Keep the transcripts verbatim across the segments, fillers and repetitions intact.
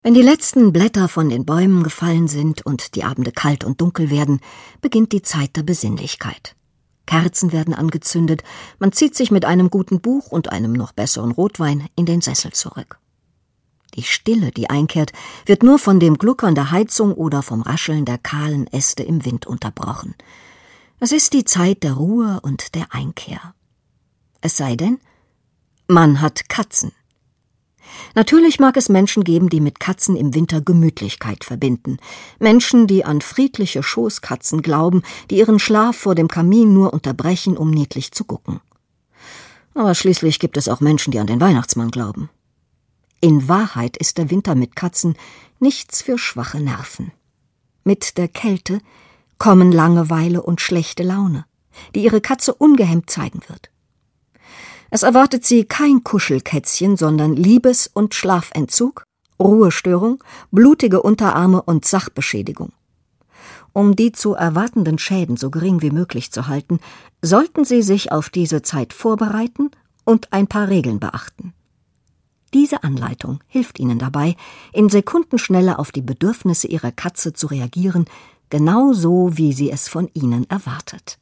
Wenn die letzten Blätter von den Bäumen gefallen sind und die Abende kalt und dunkel werden, beginnt die Zeit der Besinnlichkeit. Kerzen werden angezündet, man zieht sich mit einem guten Buch und einem noch besseren Rotwein in den Sessel zurück. Die Stille, die einkehrt, wird nur von dem Gluckern der Heizung oder vom Rascheln der kahlen Äste im Wind unterbrochen. Es ist die Zeit der Ruhe und der Einkehr. Es sei denn, man hat Katzen. Natürlich mag es Menschen geben, die mit Katzen im Winter Gemütlichkeit verbinden. Menschen, die an friedliche Schoßkatzen glauben, die ihren Schlaf vor dem Kamin nur unterbrechen, um niedlich zu gucken. Aber schließlich gibt es auch Menschen, die an den Weihnachtsmann glauben. In Wahrheit ist der Winter mit Katzen nichts für schwache Nerven. Mit der Kälte kommen Langeweile und schlechte Laune, die ihre Katze ungehemmt zeigen wird. Es erwartet sie kein Kuschelkätzchen, sondern Liebes- und Schlafentzug, Ruhestörung, blutige Unterarme und Sachbeschädigung. Um die zu erwartenden Schäden so gering wie möglich zu halten, sollten Sie sich auf diese Zeit vorbereiten und ein paar Regeln beachten. Diese Anleitung hilft Ihnen dabei, in Sekundenschnelle auf die Bedürfnisse Ihrer Katze zu reagieren, genau so, wie sie es von Ihnen erwartet.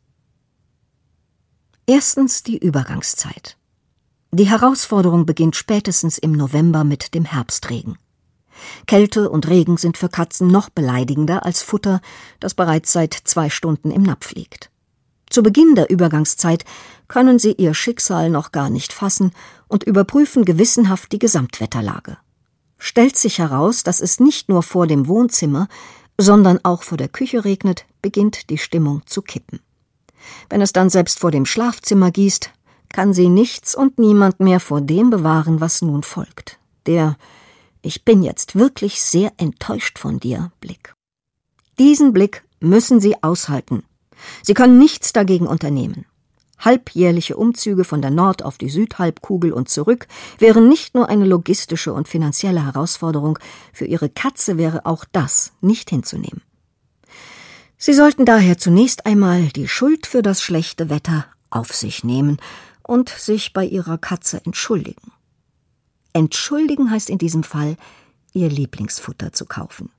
Erstens die Übergangszeit. Die Herausforderung beginnt spätestens im November mit dem Herbstregen. Kälte und Regen sind für Katzen noch beleidigender als Futter, das bereits seit zwei Stunden im Napf liegt. Zu Beginn der Übergangszeit können sie ihr Schicksal noch gar nicht fassen und überprüfen gewissenhaft die Gesamtwetterlage. Stellt sich heraus, dass es nicht nur vor dem Wohnzimmer, sondern auch vor der Küche regnet, beginnt die Stimmung zu kippen. Wenn es dann selbst vor dem Schlafzimmer gießt, kann sie nichts und niemand mehr vor dem bewahren, was nun folgt. Der »Ich bin jetzt wirklich sehr enttäuscht von dir« Blick. Diesen Blick müssen Sie aushalten. Sie können nichts dagegen unternehmen. Halbjährliche Umzüge von der Nord- auf die Südhalbkugel und zurück wären nicht nur eine logistische und finanzielle Herausforderung, für Ihre Katze wäre auch das nicht hinzunehmen. Sie sollten daher zunächst einmal die Schuld für das schlechte Wetter auf sich nehmen und sich bei Ihrer Katze entschuldigen. Entschuldigen heißt in diesem Fall, Ihr Lieblingsfutter zu kaufen.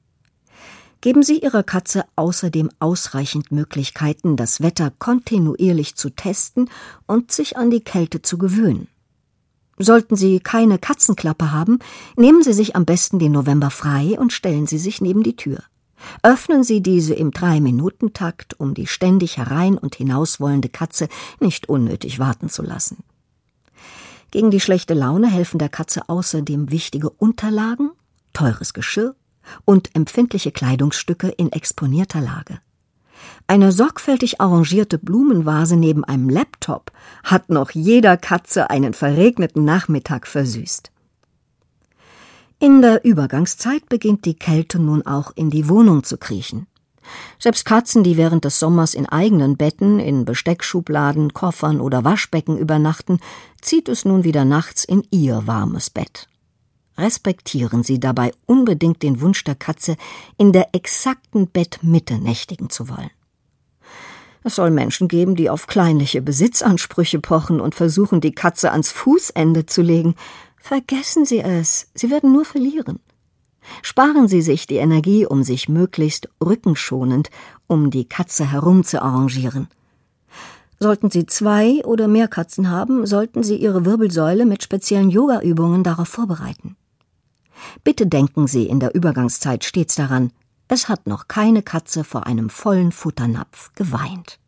Geben Sie Ihrer Katze außerdem ausreichend Möglichkeiten, das Wetter kontinuierlich zu testen und sich an die Kälte zu gewöhnen. Sollten Sie keine Katzenklappe haben, nehmen Sie sich am besten den November frei und stellen Sie sich neben die Tür. Öffnen Sie diese im Drei-Minuten-Takt, um die ständig herein und hinaus wollende Katze nicht unnötig warten zu lassen. Gegen die schlechte Laune helfen der Katze außerdem wichtige Unterlagen, teures Geschirr und empfindliche Kleidungsstücke in exponierter Lage. Eine sorgfältig arrangierte Blumenvase neben einem Laptop hat noch jeder Katze einen verregneten Nachmittag versüßt. In der Übergangszeit beginnt die Kälte nun auch in die Wohnung zu kriechen. Selbst Katzen, die während des Sommers in eigenen Betten, in Besteckschubladen, Koffern oder Waschbecken übernachten, zieht es nun wieder nachts in ihr warmes Bett. Respektieren Sie dabei unbedingt den Wunsch der Katze, in der exakten Bettmitte nächtigen zu wollen. Es soll Menschen geben, die auf kleinliche Besitzansprüche pochen und versuchen, die Katze ans Fußende zu legen. Vergessen Sie es, Sie werden nur verlieren. Sparen Sie sich die Energie, um sich möglichst rückenschonend um die Katze herum zu arrangieren. Sollten Sie zwei oder mehr Katzen haben, sollten Sie Ihre Wirbelsäule mit speziellen Yoga-Übungen darauf vorbereiten. Bitte denken Sie in der Übergangszeit stets daran, es hat noch keine Katze vor einem vollen Futternapf geweint.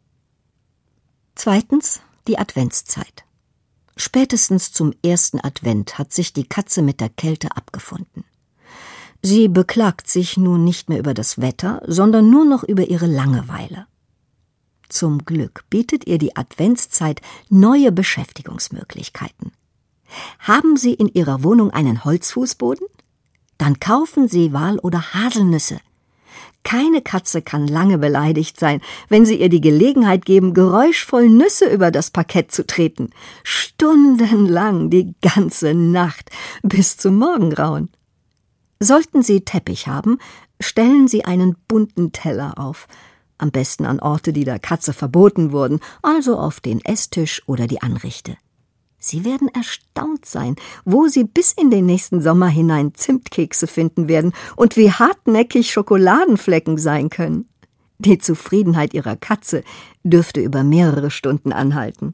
Zweitens, die Adventszeit. Spätestens zum ersten Advent hat sich die Katze mit der Kälte abgefunden. Sie beklagt sich nun nicht mehr über das Wetter, sondern nur noch über ihre Langeweile. Zum Glück bietet ihr die Adventszeit neue Beschäftigungsmöglichkeiten. Haben Sie in Ihrer Wohnung einen Holzfußboden? Dann kaufen Sie Wal- oder Haselnüsse. Keine Katze kann lange beleidigt sein, wenn Sie ihr die Gelegenheit geben, geräuschvoll Nüsse über das Parkett zu treten. Stundenlang, die ganze Nacht, bis zum Morgengrauen. Sollten Sie Teppich haben, stellen Sie einen bunten Teller auf. Am besten an Orte, die der Katze verboten wurden, also auf den Esstisch oder die Anrichte. Sie werden erstaunt sein, wo Sie bis in den nächsten Sommer hinein Zimtkekse finden werden und wie hartnäckig Schokoladenflecken sein können. Die Zufriedenheit Ihrer Katze dürfte über mehrere Stunden anhalten.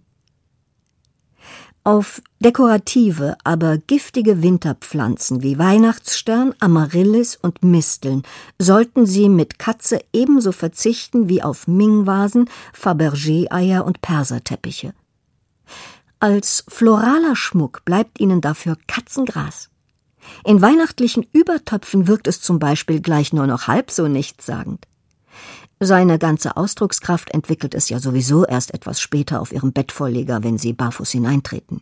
Auf dekorative, aber giftige Winterpflanzen wie Weihnachtsstern, Amaryllis und Misteln sollten Sie mit Katze ebenso verzichten wie auf Ming-Vasen, Fabergé-Eier und Perserteppiche. Als floraler Schmuck bleibt Ihnen dafür Katzengras. In weihnachtlichen Übertöpfen wirkt es zum Beispiel gleich nur noch halb so nichtssagend. Seine ganze Ausdruckskraft entwickelt es ja sowieso erst etwas später auf Ihrem Bettvorleger, wenn Sie barfuß hineintreten.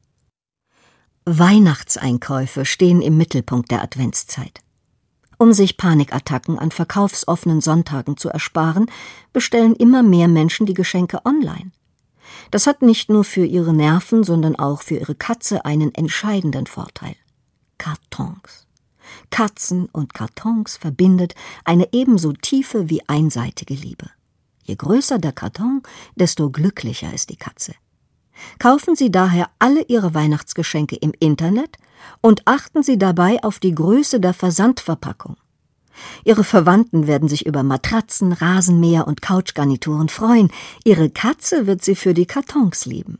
Weihnachtseinkäufe stehen im Mittelpunkt der Adventszeit. Um sich Panikattacken an verkaufsoffenen Sonntagen zu ersparen, bestellen immer mehr Menschen die Geschenke online. Das hat nicht nur für ihre Nerven, sondern auch für ihre Katze einen entscheidenden Vorteil. Kartons. Katzen und Kartons verbindet eine ebenso tiefe wie einseitige Liebe. Je größer der Karton, desto glücklicher ist die Katze. Kaufen Sie daher alle Ihre Weihnachtsgeschenke im Internet und achten Sie dabei auf die Größe der Versandverpackung. Ihre Verwandten werden sich über Matratzen, Rasenmäher und Couchgarnituren freuen. Ihre Katze wird Sie für die Kartons lieben.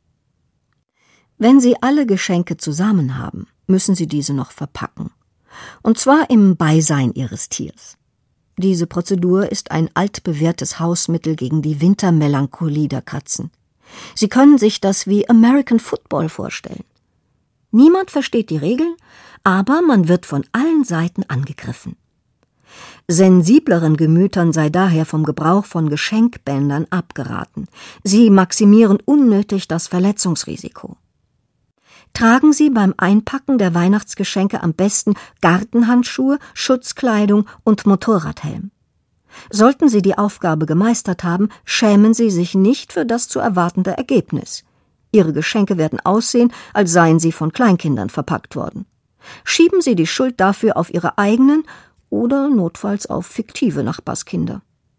Wenn Sie alle Geschenke zusammen haben, müssen Sie diese noch verpacken. Und zwar im Beisein Ihres Tiers. Diese Prozedur ist ein altbewährtes Hausmittel gegen die Wintermelancholie der Katzen. Sie können sich das wie American Football vorstellen. Niemand versteht die Regeln, aber man wird von allen Seiten angegriffen. Sensibleren Gemütern sei daher vom Gebrauch von Geschenkbändern abgeraten. Sie maximieren unnötig das Verletzungsrisiko. Tragen Sie beim Einpacken der Weihnachtsgeschenke am besten Gartenhandschuhe, Schutzkleidung und Motorradhelm. Sollten Sie die Aufgabe gemeistert haben, schämen Sie sich nicht für das zu erwartende Ergebnis. Ihre Geschenke werden aussehen, als seien sie von Kleinkindern verpackt worden. Schieben Sie die Schuld dafür auf Ihre eigenen oder notfalls auf fiktive Nachbarskinder.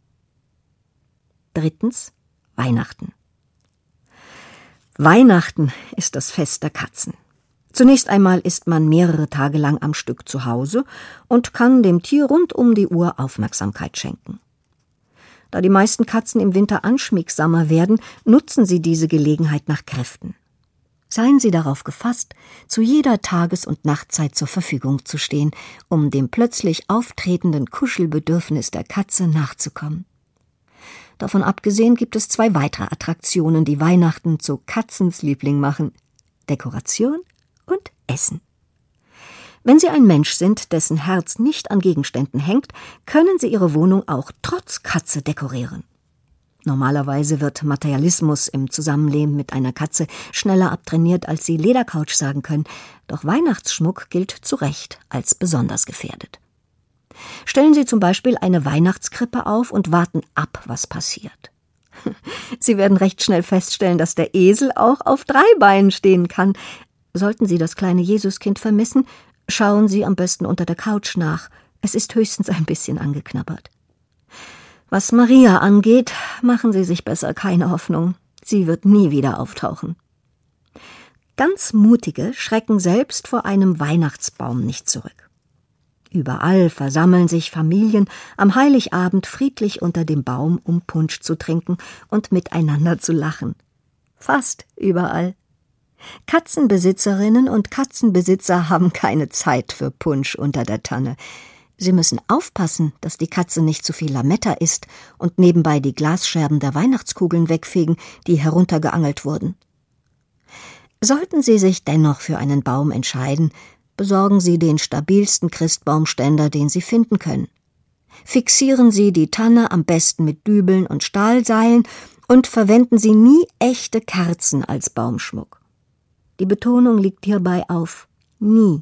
Drittens. Weihnachten. Weihnachten ist das Fest der Katzen. Zunächst einmal ist man mehrere Tage lang am Stück zu Hause und kann dem Tier rund um die Uhr Aufmerksamkeit schenken. Da die meisten Katzen im Winter anschmiegsamer werden, nutzen sie diese Gelegenheit nach Kräften. Seien Sie darauf gefasst, zu jeder Tages- und Nachtzeit zur Verfügung zu stehen, um dem plötzlich auftretenden Kuschelbedürfnis der Katze nachzukommen. Davon abgesehen gibt es zwei weitere Attraktionen, die Weihnachten zu Katzens Liebling machen: Dekoration und Essen. Wenn Sie ein Mensch sind, dessen Herz nicht an Gegenständen hängt, können Sie Ihre Wohnung auch trotz Katze dekorieren. Normalerweise wird Materialismus im Zusammenleben mit einer Katze schneller abtrainiert, als Sie Ledercouch sagen können, doch Weihnachtsschmuck gilt zu Recht als besonders gefährdet. Stellen Sie zum Beispiel eine Weihnachtskrippe auf und warten ab, was passiert. Sie werden recht schnell feststellen, dass der Esel auch auf drei Beinen stehen kann. Sollten Sie das kleine Jesuskind vermissen, schauen Sie am besten unter der Couch nach. Es ist höchstens ein bisschen angeknabbert. Was Maria angeht, machen Sie sich besser keine Hoffnung. Sie wird nie wieder auftauchen. Ganz Mutige schrecken selbst vor einem Weihnachtsbaum nicht zurück. Überall versammeln sich Familien am Heiligabend friedlich unter dem Baum, um Punsch zu trinken und miteinander zu lachen. Fast überall. Katzenbesitzerinnen und Katzenbesitzer haben keine Zeit für Punsch unter der Tanne. Sie müssen aufpassen, dass die Katze nicht zu viel Lametta isst und nebenbei die Glasscherben der Weihnachtskugeln wegfegen, die heruntergeangelt wurden. Sollten Sie sich dennoch für einen Baum entscheiden, besorgen Sie den stabilsten Christbaumständer, den Sie finden können. Fixieren Sie die Tanne am besten mit Dübeln und Stahlseilen und verwenden Sie nie echte Kerzen als Baumschmuck. Die Betonung liegt hierbei auf nie.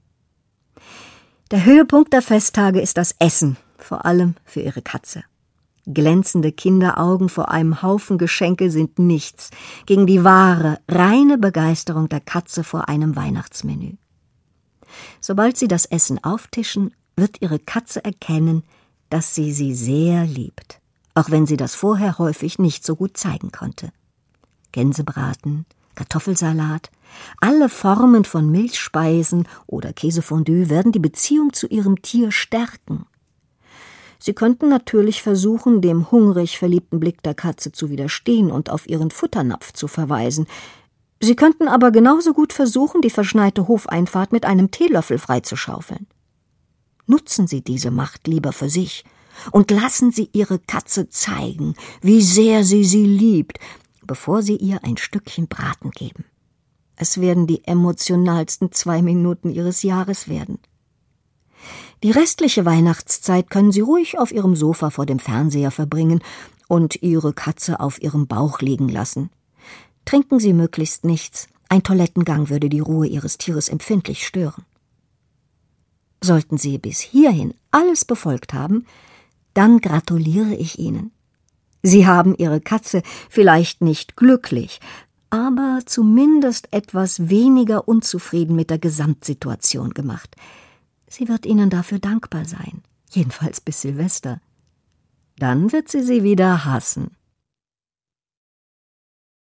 Der Höhepunkt der Festtage ist das Essen, vor allem für Ihre Katze. Glänzende Kinderaugen vor einem Haufen Geschenke sind nichts gegen die wahre, reine Begeisterung der Katze vor einem Weihnachtsmenü. Sobald Sie das Essen auftischen, wird Ihre Katze erkennen, dass sie sie sehr liebt, auch wenn sie das vorher häufig nicht so gut zeigen konnte. Gänsebraten, Kartoffelsalat, alle Formen von Milchspeisen oder Käsefondue werden die Beziehung zu ihrem Tier stärken. Sie könnten natürlich versuchen, dem hungrig verliebten Blick der Katze zu widerstehen und auf ihren Futternapf zu verweisen. Sie könnten aber genauso gut versuchen, die verschneite Hofeinfahrt mit einem Teelöffel freizuschaufeln. Nutzen Sie diese Macht lieber für sich und lassen Sie Ihre Katze zeigen, wie sehr Sie sie liebt, bevor Sie ihr ein Stückchen Braten geben. Es werden die emotionalsten zwei Minuten Ihres Jahres werden. Die restliche Weihnachtszeit können Sie ruhig auf Ihrem Sofa vor dem Fernseher verbringen und Ihre Katze auf Ihrem Bauch liegen lassen. Trinken Sie möglichst nichts. Ein Toilettengang würde die Ruhe Ihres Tieres empfindlich stören. Sollten Sie bis hierhin alles befolgt haben, dann gratuliere ich Ihnen. Sie haben Ihre Katze vielleicht nicht glücklich, aber zumindest etwas weniger unzufrieden mit der Gesamtsituation gemacht. Sie wird Ihnen dafür dankbar sein, jedenfalls bis Silvester. Dann wird sie Sie wieder hassen.